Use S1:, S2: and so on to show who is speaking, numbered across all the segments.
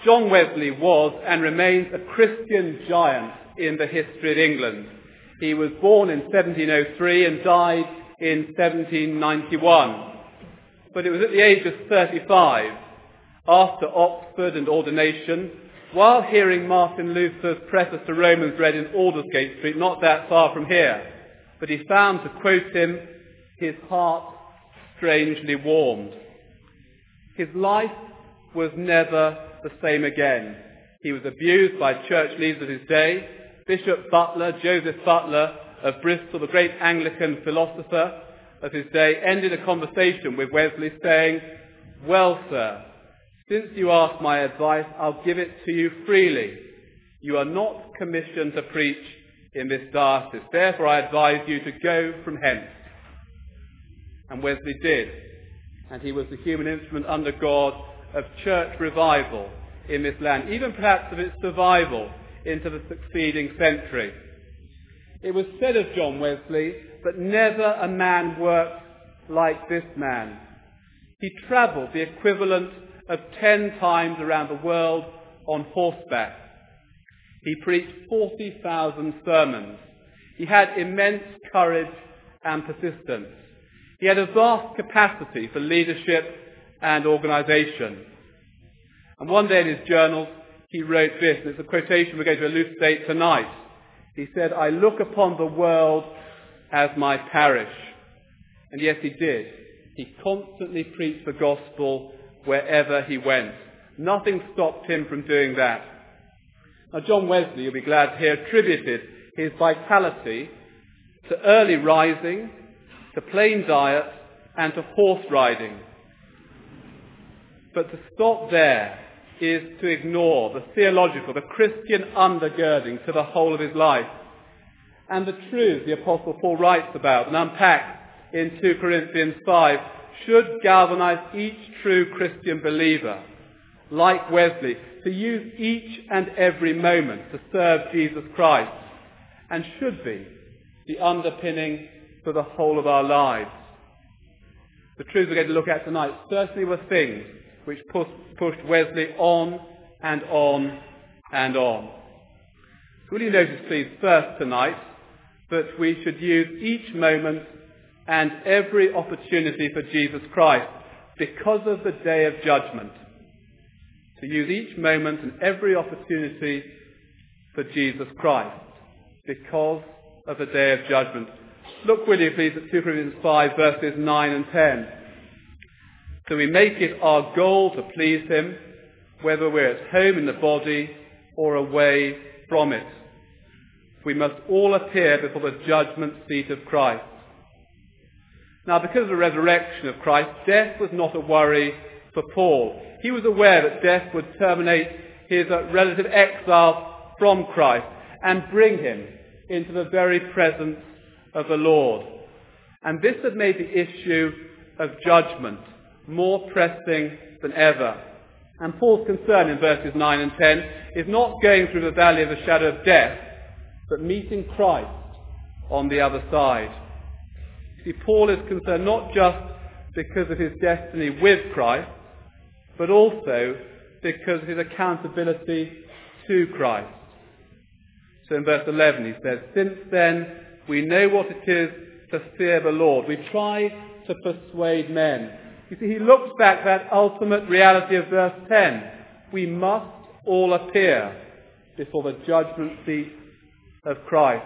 S1: John Wesley was and remains a Christian giant in the history of England. He was born in 1703 and died in 1791. But it was at the age of 35, after Oxford and ordination, while hearing Martin Luther's preface to Romans read in Aldersgate Street, not that far from here, but he found, to quote him, his heart strangely warmed. His life was never the same again. He was abused by church leaders of his day. Bishop Butler, Joseph Butler of Bristol, the great Anglican philosopher of his day, ended a conversation with Wesley saying, "Well, sir, since you ask my advice, I'll give it to you freely. You are not commissioned to preach in this diocese. Therefore, I advise you to go from hence." And Wesley did. And he was the human instrument under God of church revival in this land, even perhaps of its survival into the succeeding century. It was said of John Wesley that never a man worked like this man. He travelled the equivalent of 10 times around the world on horseback. He preached 40,000 sermons. He had immense courage and persistence. He had a vast capacity for leadership and organisation. And one day in his journals, he wrote this, and it's a quotation we're going to elucidate tonight. He said, "I look upon the world as my parish." And yes, he did. He constantly preached the gospel wherever he went. Nothing stopped him from doing that. Now, John Wesley, you'll be glad to hear, attributed his vitality to early rising, to plain diet, and to horse riding. But to stop there is to ignore the theological, the Christian undergirding to the whole of his life. And the truth the Apostle Paul writes about and unpacks in 2 Corinthians 5 should galvanize each true Christian believer, like Wesley, to use each and every moment to serve Jesus Christ, and should be the underpinning for the whole of our lives. The truths we're going to look at tonight certainly were things which pushed Wesley on and on and on. Will you notice, please, first tonight, that we should use each moment and every opportunity for Jesus Christ because of the day of judgment. To use each moment and every opportunity for Jesus Christ because of the day of judgment. Look, will you please, at 2 Corinthians 5, verses 9 and 10. So we make it our goal to please him, whether we're at home in the body or away from it. We must all appear before the judgment seat of Christ. Now, because of the resurrection of Christ, death was not a worry for Paul. He was aware that death would terminate his relative exile from Christ and bring him into the very presence of the Lord. And this had made the issue of judgment more pressing than ever. And Paul's concern in verses 9 and 10 is not going through the valley of the shadow of death, but meeting Christ on the other side. See, Paul is concerned not just because of his destiny with Christ, but also because of his accountability to Christ. So in verse 11 he says, "Since then we know what it is to fear the Lord. We try to persuade men." You see, he looks back at that ultimate reality of verse 10. We must all appear before the judgment seat of Christ.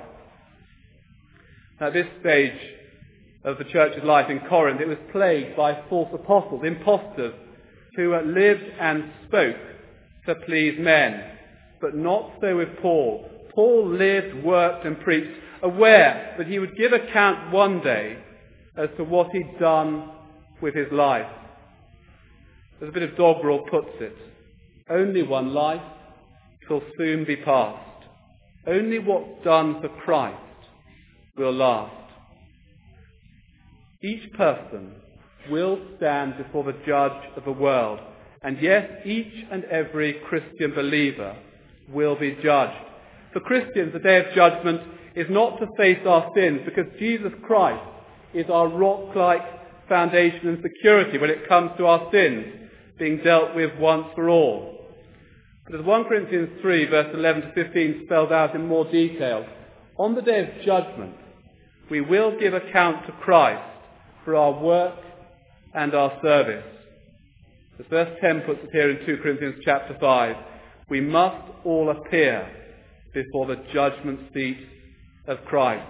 S1: At this stage of the church's life in Corinth, it was plagued by false apostles, impostors, who lived and spoke to please men. But not so with Paul. Paul lived, worked and preached, aware that he would give account one day as to what he'd done with his life. As a bit of doggerel puts it, only one life shall soon be past. Only what's done for Christ will last. Each person will stand before the judge of the world. And yes, each and every Christian believer will be judged. For Christians, the day of judgment is not to face our sins, because Jesus Christ is our rock-like foundation and security when it comes to our sins being dealt with once for all. But as 1 Corinthians 3, verse 11 to 15 spells out in more detail, on the day of judgment, we will give account to Christ for our work and our service. As verse 10 puts it here in 2 Corinthians chapter 5, we must all appear before the judgment seat of Christ.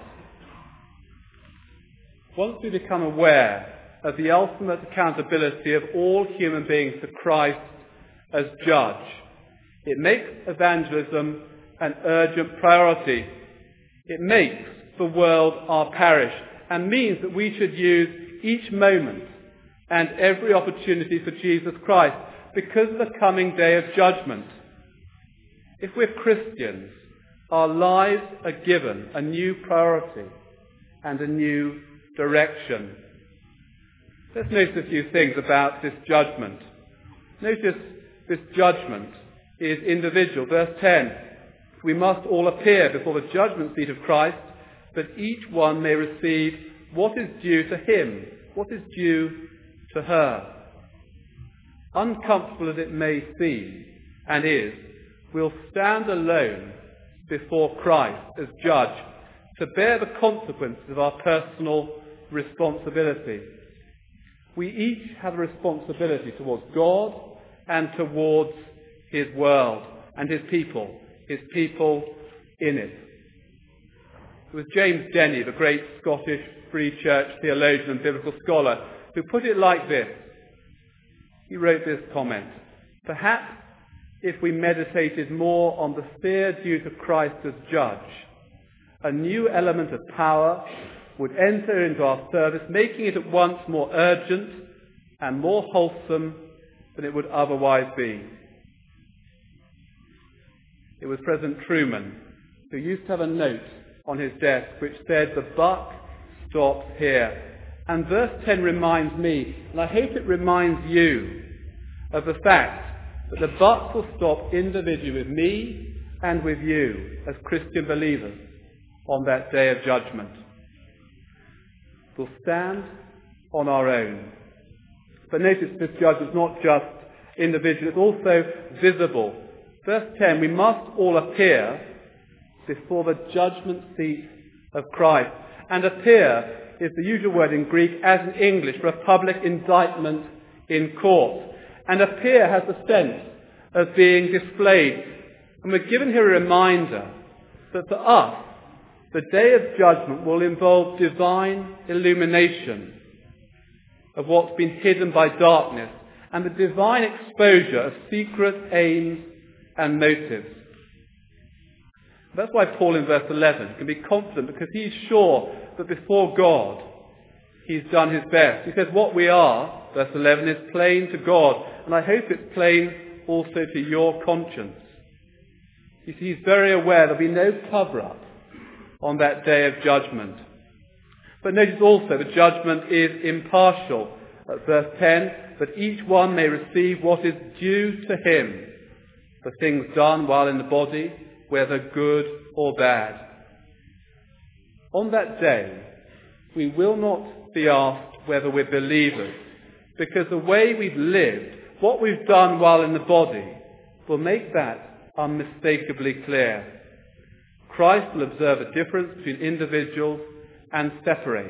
S1: Once we become aware of the ultimate accountability of all human beings to Christ as judge, it makes evangelism an urgent priority. It makes the world our parish and means that we should use each moment and every opportunity for Jesus Christ because of the coming day of judgment. If we're Christians, our lives are given a new priority and a new direction. Let's notice a few things about this judgment. Notice this judgment is individual. Verse 10, we must all appear before the judgment seat of Christ, that each one may receive what is due to him, what is due to her. Uncomfortable as it may seem, and is, we'll stand alone before Christ as judge to bear the consequences of our personal responsibility. We each have a responsibility towards God and towards his world and his people in it. It was James Denny, the great Scottish Free Church theologian and biblical scholar, who put it like this. He wrote this comment: perhaps if we meditated more on the fear due to Christ as judge, a new element of power would enter into our service, making it at once more urgent and more wholesome than it would otherwise be. It was President Truman who used to have a note on his desk which said, "The buck stops here." And verse 10 reminds me, and I hope it reminds you, of the fact that the buck will stop individually with me and with you as Christian believers on that day of judgment. We'll stand on our own. But notice this judgment is not just individual, it's also visible. Verse 10, we must all appear before the judgment seat of Christ. And appear is the usual word in Greek as in English for a public indictment in court. And appear has the sense of being displayed. And we're given here a reminder that for us, the day of judgment will involve divine illumination of what's been hidden by darkness and the divine exposure of secret aims and motives. That's why Paul in verse 11 can be confident, because he's sure that before God he's done his best. He says what we are, verse 11, is plain to God, and I hope it's plain also to your conscience. You see, he's very aware there'll be no cover-up on that day of judgment. But notice also the judgment is impartial. At verse 10, that each one may receive what is due to him for things done while in the body, whether good or bad. On that day, we will not be asked whether we're believers, because the way we've lived, what we've done while in the body, will make that unmistakably clear. Christ will observe a difference between individuals and separate.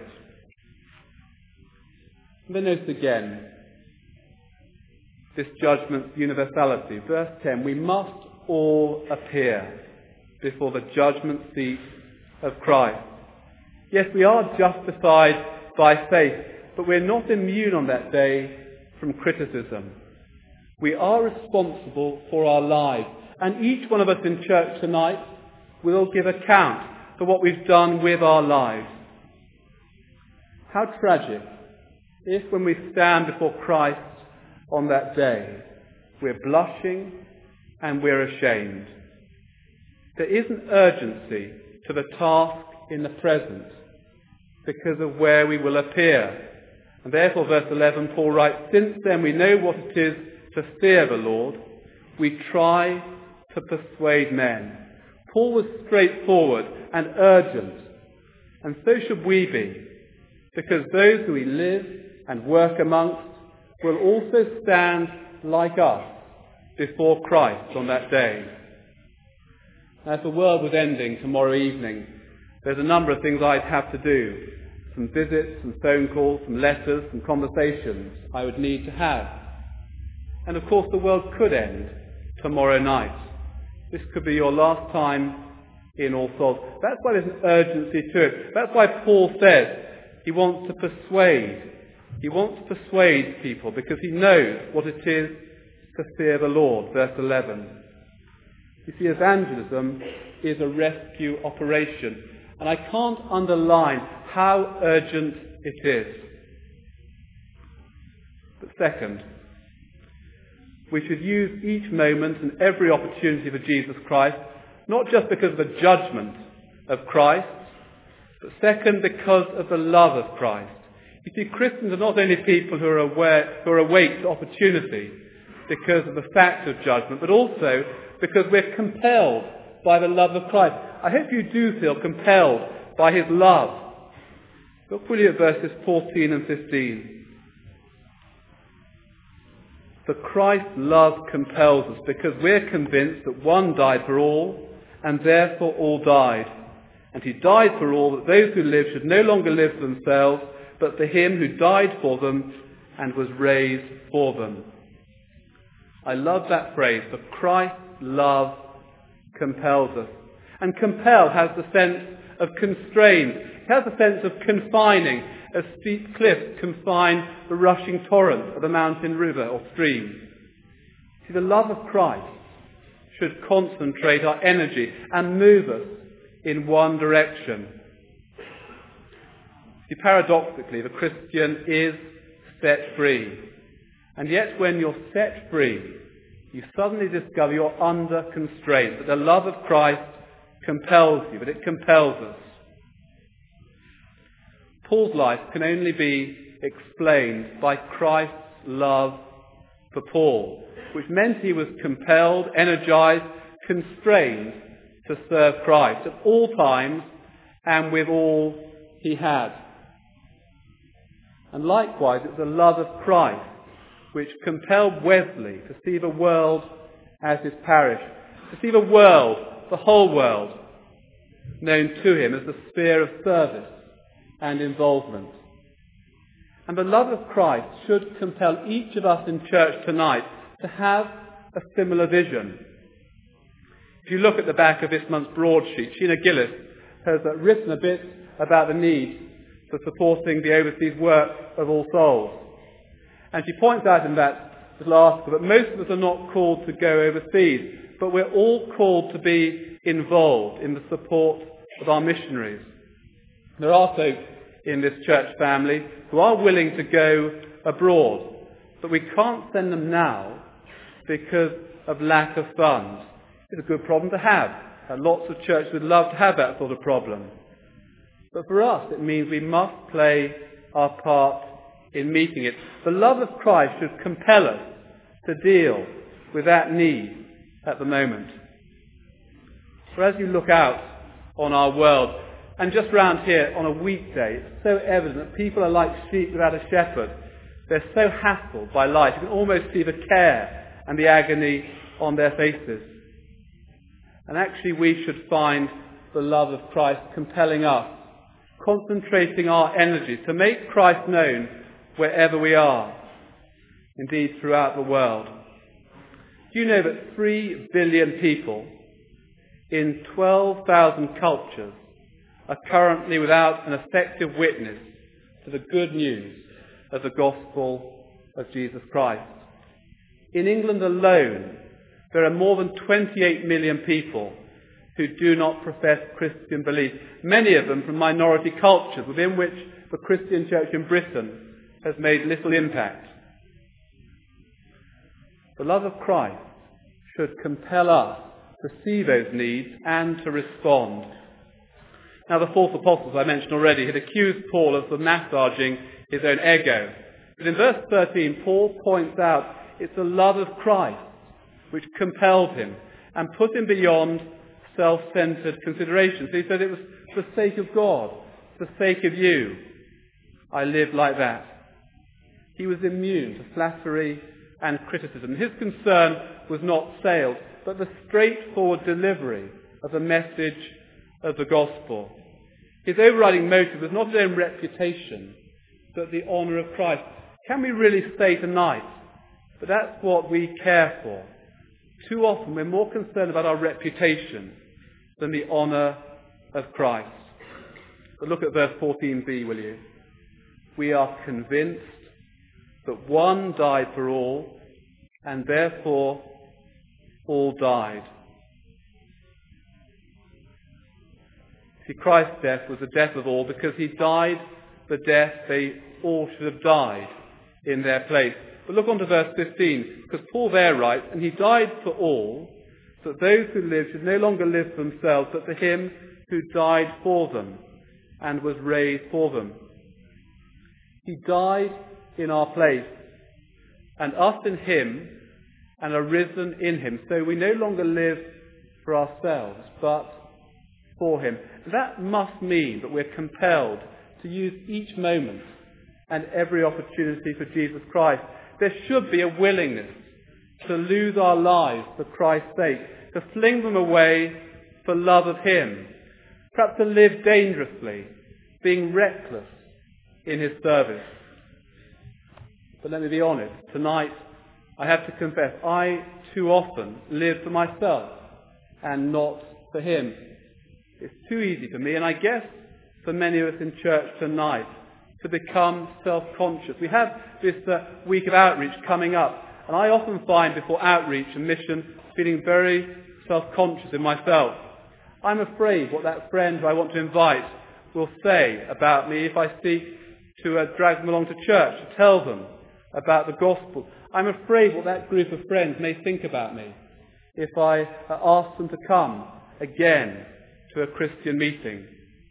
S1: And then notice again this judgment's universality. Verse 10, we must all appear before the judgment seat of Christ. Yes, we are justified by faith, but we're not immune on that day from criticism. We are responsible for our lives, and each one of us in church tonight will give account for what we've done with our lives. How tragic if when we stand before Christ on that day, we're blushing and we're ashamed. There is an urgency to the task in the present because of where we will appear. And therefore, verse 11, Paul writes, since then we know what it is to fear the Lord, we try to persuade men. Paul was straightforward and urgent, and so should we be, because those who we live and work amongst will also stand like us before Christ on that day. As the world was ending tomorrow evening, there's a number of things I'd have to do. Some visits, some phone calls, some letters, some conversations I would need to have. And of course the world could end tomorrow night. This could be your last time in All Souls. That's why there's an urgency to it. That's why Paul says he wants to persuade. He wants to persuade people because he knows what it is to fear the Lord. Verse 11. You see, evangelism is a rescue operation. And I can't underline how urgent it is. But second, we should use each moment and every opportunity for Jesus Christ, not just because of the judgment of Christ, but second, because of the love of Christ. You see, Christians are not only people who are awake to opportunity because of the fact of judgment, but also because we're compelled by the love of Christ. I hope you do feel compelled by his love. Look with you at verses 14 and 15. For Christ's love compels us because we're convinced that one died for all, and therefore all died. And he died for all, that those who live should no longer live for themselves, but for him who died for them and was raised for them. I love that phrase, for Christ's love compels us. And compel has the sense of constrain. It has the sense of confining, as steep cliffs confine the rushing torrent of a mountain river or stream. See, the love of Christ should concentrate our energy and move us in one direction. See, paradoxically, the Christian is set free. And yet when you're set free, you suddenly discover you're under constraint, that the love of Christ compels you, but it compels us. Paul's life can only be explained by Christ's love for Paul, which meant he was compelled, energized, constrained to serve Christ at all times and with all he had. And likewise, it's the love of Christ which compelled Wesley to see the world as his parish, to see the world, the whole world, known to him as the sphere of service and involvement. And the love of Christ should compel each of us in church tonight to have a similar vision. If you look at the back of this month's broadsheet, Sheena Gillis has written a bit about the need for supporting the overseas work of All Souls. And she points out in that little article that most of us are not called to go overseas, but we're all called to be involved in the support of our missionaries. There are folks in this church family who are willing to go abroad, but we can't send them now because of lack of funds. It's a good problem to have, and lots of churches would love to have that sort of problem. But for us, it means we must play our part in meeting it. The love of Christ should compel us to deal with that need at the moment. For as you look out on our world, and just round here on a weekday, it's so evident that people are like sheep without a shepherd. They're so hassled by life. You can almost see the care and the agony on their faces. And actually we should find the love of Christ compelling us, concentrating our energy to make Christ known wherever we are, indeed throughout the world. Do you know that 3 billion people in 12,000 cultures are currently without an effective witness to the good news of the gospel of Jesus Christ? In England alone, there are more than 28 million people who do not profess Christian belief, many of them from minority cultures within which the Christian church in Britain has made little impact. The love of Christ should compel us to see those needs and to respond. Now, the false apostles I mentioned already had accused Paul of massaging his own ego. But in verse 13, Paul points out it's the love of Christ which compelled him and put him beyond self-centered considerations. So he said it was for the sake of God, for the sake of you. I live like that. He was immune to flattery and criticism. His concern was not sales, but the straightforward delivery of the message of the gospel. His overriding motive was not his own reputation, but the honour of Christ. Can we really say tonight that that's what we care for? Too often we're more concerned about our reputation than the honour of Christ. But look at verse 14b, will you? We are convinced that one died for all, and therefore all died. See, Christ's death was the death of all because he died the death they all should have died in their place. But look on to verse 15, because Paul there writes, and he died for all, that those who live should no longer live for themselves, but for him who died for them and was raised for them. He died in our place, and us in him, and are risen in him. So we no longer live for ourselves, but for him. That must mean that we're compelled to use each moment and every opportunity for Jesus Christ. There should be a willingness to lose our lives for Christ's sake, to fling them away for love of him, perhaps to live dangerously, being reckless in his service. But let me be honest, tonight I have to confess, I too often live for myself and not for him. It's too easy for me, and I guess for many of us in church tonight, to become self-conscious. We have this week of outreach coming up, and I often find before outreach and mission feeling very self-conscious in myself. I'm afraid what that friend who I want to invite will say about me if I seek to drag them along to church, to tell them about the gospel. I'm afraid what that group of friends may think about me if I ask them to come again to a Christian meeting.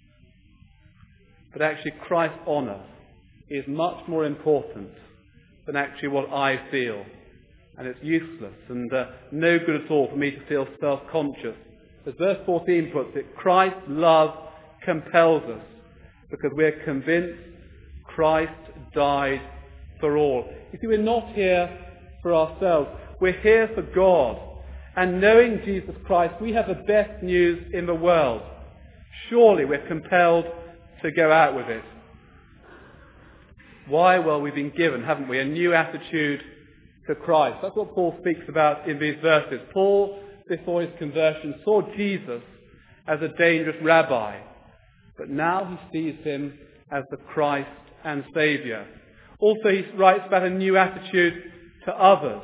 S1: But actually Christ's honour is much more important than actually what I feel. And it's useless and no good at all for me to feel self-conscious. As verse 14 puts it, Christ's love compels us because we're convinced Christ died for all. You see, we're not here for ourselves. We're here for God. And knowing Jesus Christ, we have the best news in the world. Surely we're compelled to go out with it. Why? Well, we've been given, haven't we, a new attitude to Christ. That's what Paul speaks about in these verses. Paul, before his conversion, saw Jesus as a dangerous rabbi, but now he sees him as the Christ and Saviour. Also, he writes about a new attitude to others.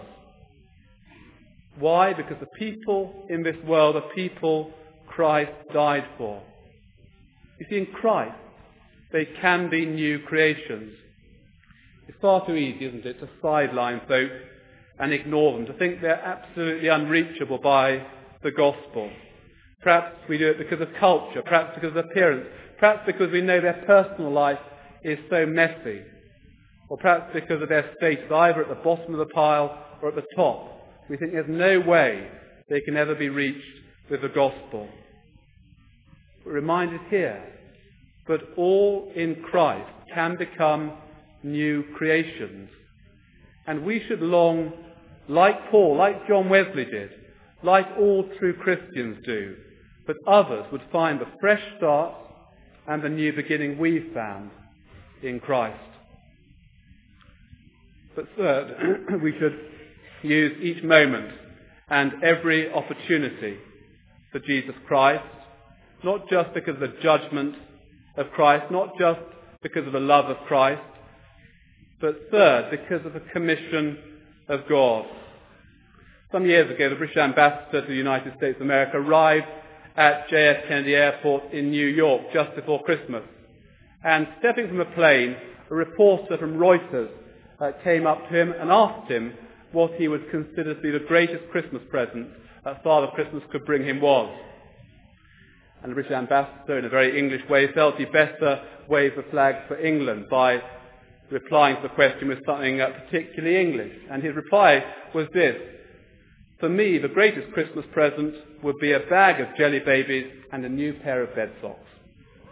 S1: Why? Because the people in this world are people Christ died for. You see, in Christ, they can be new creations. It's far too easy, isn't it, to sideline folk and ignore them, to think they're absolutely unreachable by the gospel. Perhaps we do it because of culture, perhaps because of appearance, perhaps because we know their personal life is so messy, or perhaps because of their status, either at the bottom of the pile or at the top. We think there's no way they can ever be reached with the gospel. We're reminded here that all in Christ can become new creations. And we should long, like Paul, like John Wesley did, like all true Christians do, that others would find the fresh start and the new beginning we've found in Christ. But third, we should use each moment and every opportunity for Jesus Christ, not just because of the judgment of Christ, not just because of the love of Christ, but third, because of the commission of God. Some years ago, the British ambassador to the United States of America arrived at JF Kennedy Airport in New York just before Christmas. And stepping from a plane, a reporter from Reuters came up to him and asked him what he would consider to be the greatest Christmas present that Father Christmas could bring him was. And the British ambassador, in a very English way, felt he'd better wave the flag for England by replying to the question with something particularly English. And his reply was this: for me, the greatest Christmas present would be a bag of jelly babies and a new pair of bed socks.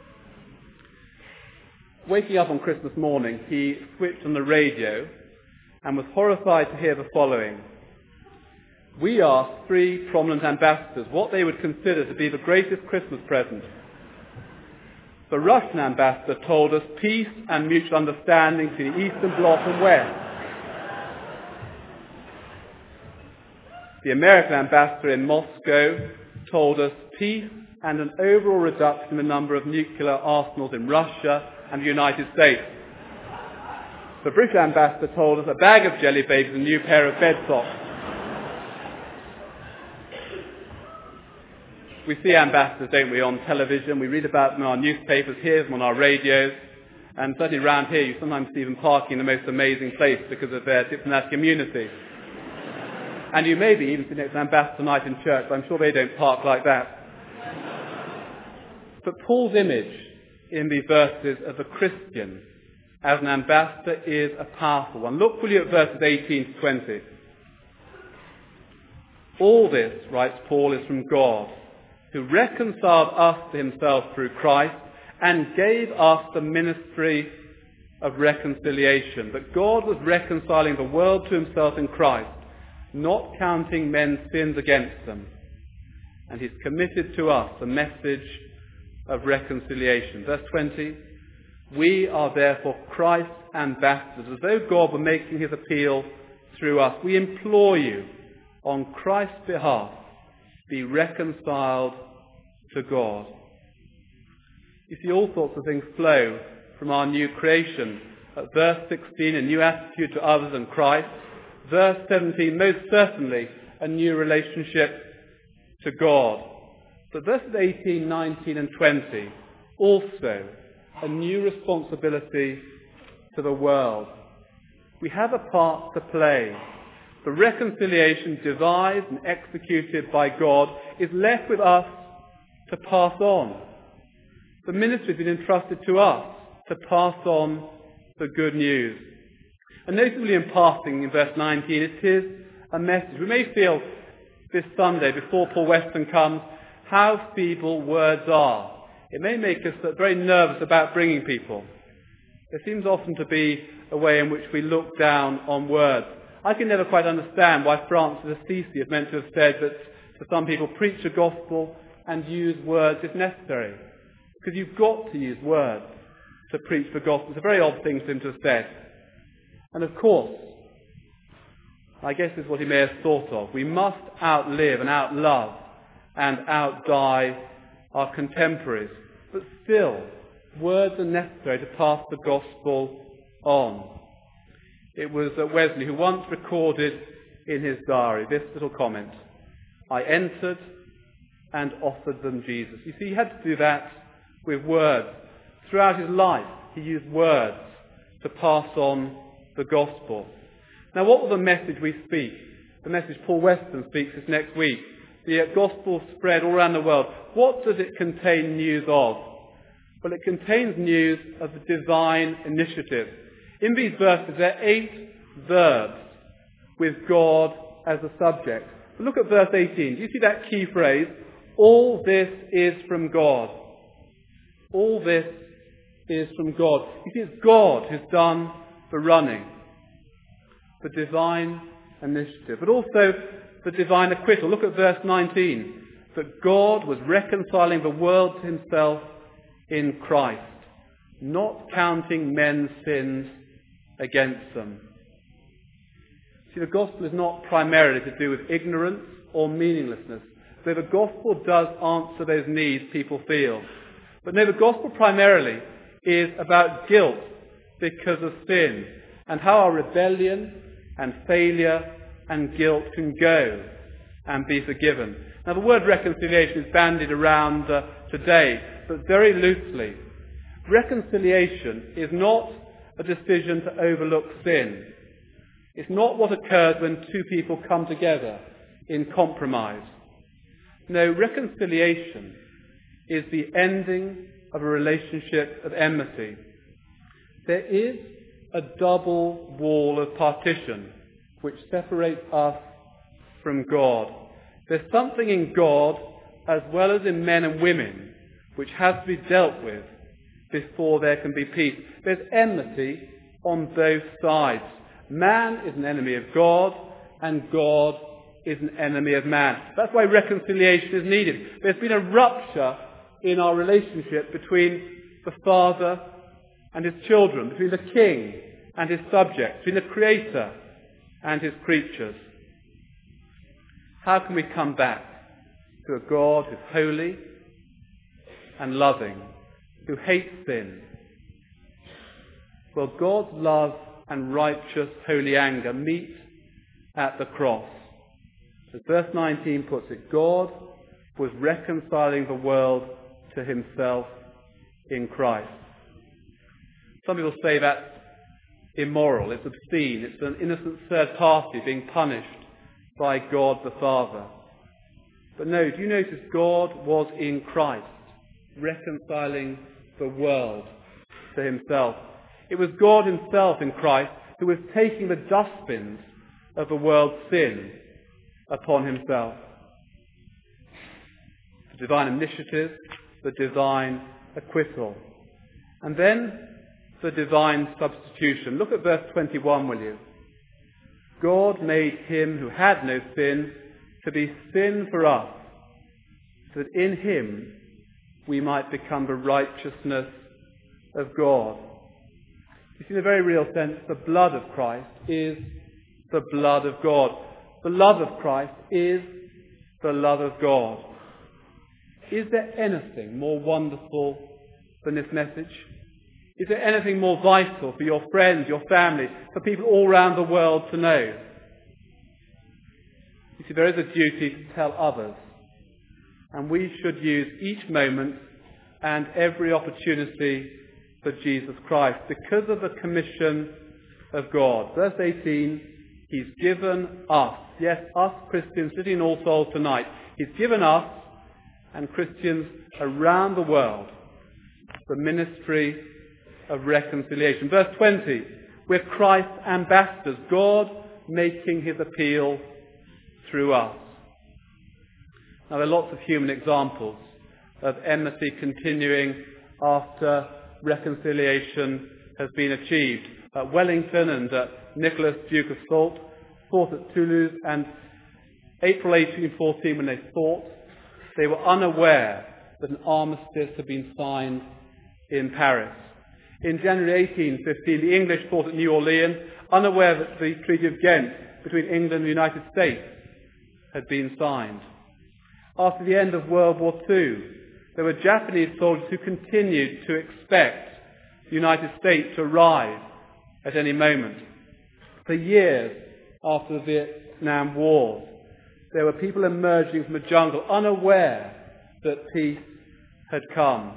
S1: Waking up on Christmas morning, he switched on the radio and was horrified to hear the following. We asked 3 prominent ambassadors what they would consider to be the greatest Christmas present. The Russian ambassador told us peace and mutual understanding between the Eastern Bloc and West. The American ambassador in Moscow told us peace and an overall reduction in the number of nuclear arsenals in Russia and the United States. The British ambassador told us a bag of jelly babies and a new pair of bed socks. We see ambassadors, don't we, on television. We read about them in our newspapers, hear them on our radios, and certainly around here you sometimes see them parking in the most amazing place because of their diplomatic immunity. And you may be even sitting next to an ambassador tonight in church, but I'm sure they don't park like that. But Paul's image in these verses of a Christian as an ambassador is a powerful one. Look fully at verses 18 to 20. All this, writes Paul, is from God, who reconciled us to himself through Christ and gave us the ministry of reconciliation. That God was reconciling the world to himself in Christ, not counting men's sins against them. And he's committed to us the message of reconciliation. Verse 20, we are therefore Christ's ambassadors, as though God were making his appeal through us. We implore you, on Christ's behalf, be reconciled to God. You see, all sorts of things flow from our new creation. At verse 16, a new attitude to others and Christ. Verse 17, most certainly a new relationship to God. But verses 18, 19 and 20, also a new responsibility to the world. We have a part to play. The reconciliation devised and executed by God is left with us to pass on. The ministry has been entrusted to us to pass on the good news. And notably in passing, in verse 19, it is a message. We may feel this Sunday, before Paul Weston comes, how feeble words are. It may make us very nervous about bringing people. There seems often to be a way in which we look down on words. I can never quite understand why Francis of Assisi is meant to have said that to some people, preach the gospel and use words if necessary. Because you've got to use words to preach the gospel. It's a very odd thing for him to have said. And of course, I guess this is what he may have thought of. We must outlive and outlove and outdie our contemporaries. But still, words are necessary to pass the gospel on. It was Wesley who once recorded in his diary this little comment. I entered and offered them Jesus. You see, he had to do that with words. Throughout his life, he used words to pass on the gospel. Now, what will the message we speak? The message Paul Weston speaks this next week. The gospel spread all around the world. What does it contain news of? Well, it contains news of the divine initiative. In these verses, there are 8 verbs with God as a subject. But look at verse 18. Do you see that key phrase? All this is from God. All this is from God. You see, it's God who's done the running, the divine initiative, but also the divine acquittal. Look at verse 19. That God was reconciling the world to himself in Christ, not counting men's sins against them. See, the gospel is not primarily to do with ignorance or meaninglessness, though the gospel does answer those needs people feel. But no, the gospel primarily is about guilt because of sin and how our rebellion and failure and guilt can go and be forgiven. Now, the word reconciliation is bandied around today, but very loosely. Reconciliation is not a decision to overlook sin. It's not what occurs when 2 people come together in compromise. No, reconciliation is the ending of a relationship of enmity. There is a double wall of partition which separates us from God. There's something in God, as well as in men and women, which has to be dealt with before there can be peace. There's enmity on both sides. Man is an enemy of God, and God is an enemy of man. That's why reconciliation is needed. There's been a rupture in our relationship between the Father and his children, between the king and his subjects, between the Creator and his creatures. How can we come back to a God who's holy and loving, who hates sin? Well, God's love and righteous holy anger meet at the cross. As verse 19 puts it, God was reconciling the world to himself in Christ. Some people say that's immoral, it's obscene, it's an innocent third party being punished by God the Father. But no, do you notice God was in Christ, reconciling the world to himself. It was God himself in Christ who was taking the dustbins of the world's sin upon himself. The divine initiative, the divine acquittal. And then the divine substitution. Look at verse 21, will you? God made him who had no sin to be sin for us, so that in him we might become the righteousness of God. You see, in a very real sense, the blood of Christ is the blood of God. The love of Christ is the love of God. Is there anything more wonderful than this message? Is there anything more vital for your friends, your family, for people all around the world to know? You see, there is a duty to tell others, and we should use each moment and every opportunity for Jesus Christ because of the commission of God. Verse 18, he's given us, yes, us Christians sitting in All Souls tonight, he's given us and Christians around the world the ministry of reconciliation. Verse 20, we're Christ's ambassadors, God making his appeal through us. Now there are lots of human examples of enmity continuing after reconciliation has been achieved. Wellington and Nicholas, Duke of Soult, fought at Toulouse, and April 1814, when they fought, they were unaware that an armistice had been signed in Paris. In January 1815, the English fought at New Orleans, unaware that the Treaty of Ghent between England and the United States had been signed. After the end of World War II, there were Japanese soldiers who continued to expect the United States to arrive at any moment. For years after the Vietnam War, there were people emerging from the jungle unaware that peace had come.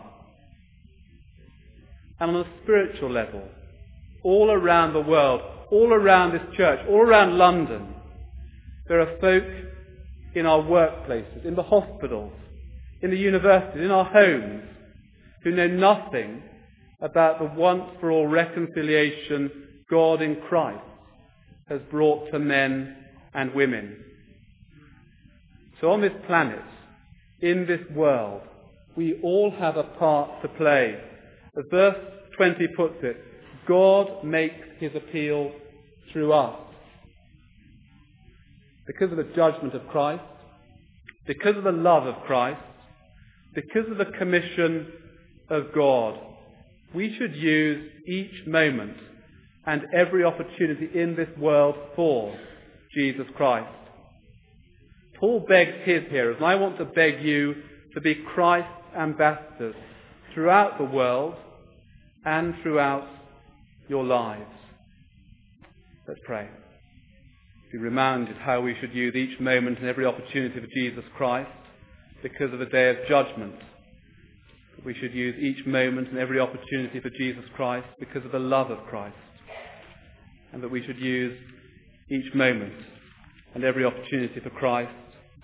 S1: And on a spiritual level, all around the world, all around this church, all around London, there are folk in our workplaces, in the hospitals, in the universities, in our homes, who know nothing about the once-for-all reconciliation God in Christ has brought to men and women. So on this planet, in this world, we all have a part to play. As verse 20 puts it, God makes his appeal through us. Because of the judgment of Christ, because of the love of Christ, because of the commission of God, we should use each moment and every opportunity in this world for Jesus Christ. Paul begs his hearers, and I want to beg you to be Christ's ambassadors throughout the world and throughout your lives. Let's pray. Be reminded how we should use each moment and every opportunity for Jesus Christ because of the day of judgment. We should use each moment and every opportunity for Jesus Christ because of the love of Christ. And that we should use each moment and every opportunity for Christ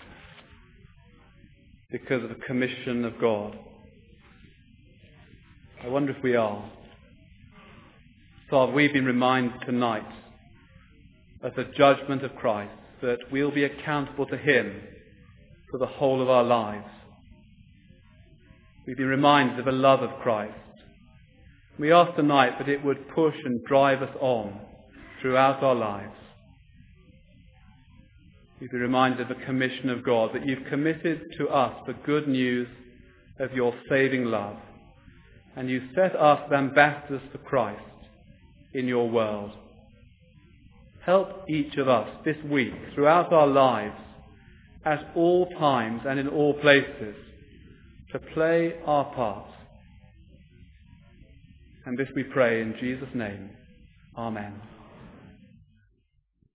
S1: because of the commission of God. I wonder if we are. Father, we've been reminded tonight of the judgment of Christ, that we'll be accountable to him for the whole of our lives. We've been reminded of the love of Christ. We ask tonight that it would push and drive us on throughout our lives. We'd be reminded of the commission of God, that you've committed to us the good news of your saving love, and you set us as ambassadors for Christ in your world. Help each of us this week, throughout our lives, at all times and in all places, to play our part. And this we pray in Jesus' name. Amen.